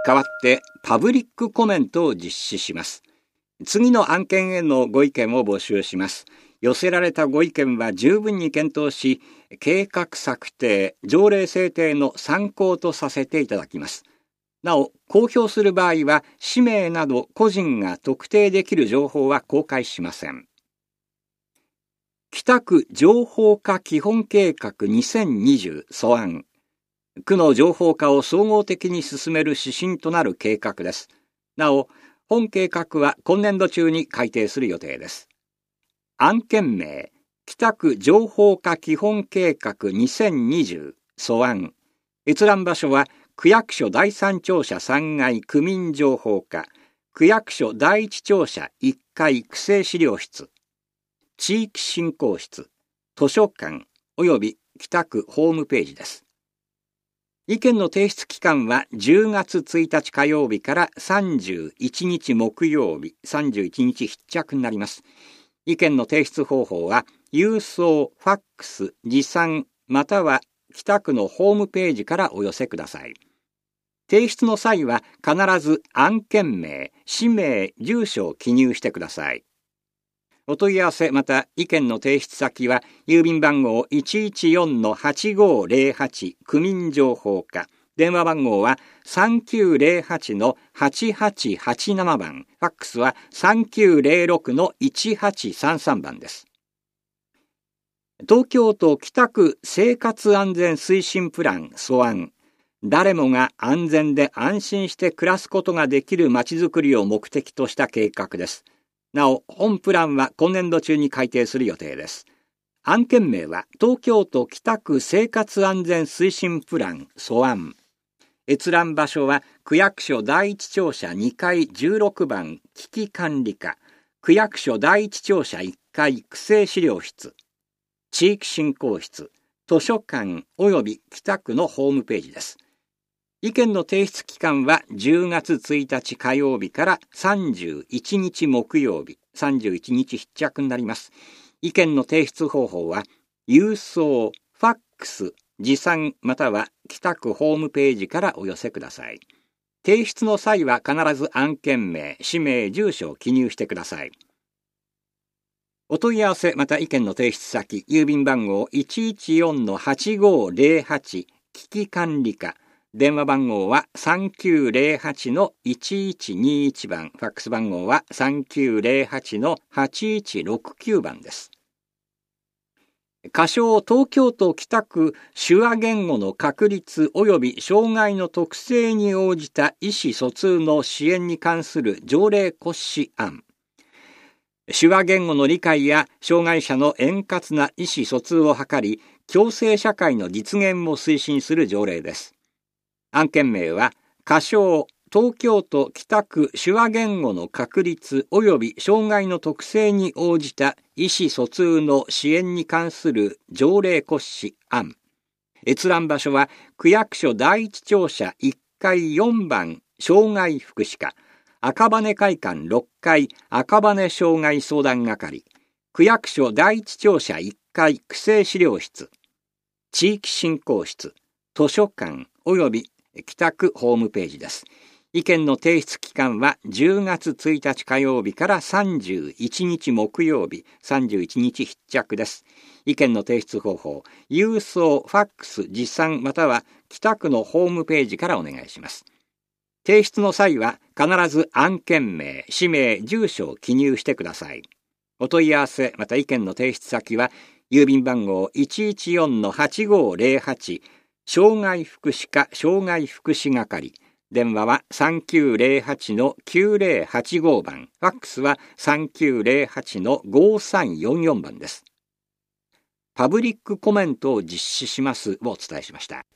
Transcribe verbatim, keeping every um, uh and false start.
代わってパブリックコメントを実施します。次の案件へのご意見を募集します。寄せられたご意見は十分に検討し、計画策定、条例制定の参考とさせていただきます。なお、公表する場合は、氏名など個人が特定できる情報は公開しません。北区情報化基本計画にせんにじゅう素案。区の情報化を総合的に進める指針となる計画です。なお、本計画は今年度中に改定する予定です。案件名、北区情報化基本計画にせんにじゅう素案。閲覧場所は、区役所第三庁舎さんがい区民情報課、区役所第一庁舎いっかい区政資料室、地域振興室、図書館及び北区ホームページです。意見の提出期間はじゅうがつついたち火曜日からさんじゅういちにち木曜日、さんじゅういちにち必着になります。意見の提出方法は、郵送、ファックス、持参、または北区のホームページからお寄せください。提出の際は必ず案件名、氏名、住所を記入してください。お問い合わせまた意見の提出先は郵便番号 いちいちよんのはちごーぜろはち 区民情報課、電話番号はさんきゅうぜろはちのはちはちはちななばん、ファックスはさんきゅうぜろろくのいちはちさんさんばんです。東京都北区生活安全推進プラン素案。誰もが安全で安心して暮らすことができるまちづくりを目的とした計画です。なお、本プランは今年度中に改定する予定です。案件名は東京都北区生活安全推進プラン素案。閲覧場所は区役所第一庁舎にかいじゅうろくばん危機管理課、区役所第一庁舎いっかい区政資料室、地域振興室、図書館及び北区のホームページです。意見の提出期間はじゅうがつついたち火曜日からさんじゅういちにち木曜日、さんじゅういちにち必着になります。意見の提出方法は、郵送、ファックス、持参または北区ホームページからお寄せください。提出の際は必ず案件名、氏名、住所を記入してください。お問い合わせまた意見の提出先、郵便番号 いちいちよんのはちごーぜろはち 危機管理課、電話番号はさんきゅうぜろはちのいちいちにいちばん、ファックス番号はさんきゅうぜろはちのはちいちろくきゅうばんです。仮称東京都北区手話言語の確立及び障害の特性に応じた意思疎通の支援に関する条例骨子案。手話言語の理解や障害者の円滑な意思疎通を図り、共生社会の実現を推進する条例です。案件名は、仮称東京都北区手話言語の確立及び障害の特性に応じた意思疎通の支援に関する条例骨子案。閲覧場所は区役所第一庁舎いっかいよんばん障害福祉課、赤羽会館ろっかい赤羽障害相談係、区役所第一庁舎いっかい区政資料室、地域振興室、図書館及び北区ホームページです。意見の提出期間はじゅうがつついたち火曜日からさんじゅういちにち木曜日、さんじゅういちにち必着です。意見の提出方法、郵送、ファックス、持参または北区のホームページからお願いします。提出の際は必ず案件名、氏名、住所を記入してください。お問い合わせまた意見の提出先は郵便番号 いちいちよんのはちごーぜろはち 障害福祉課障害福祉係、電話はさんきゅうぜろはちのきゅうぜろはちごばん、ファックスはさんきゅうぜろはちのごさんよんよんばんです。パブリックコメントを実施しますをお伝えしました。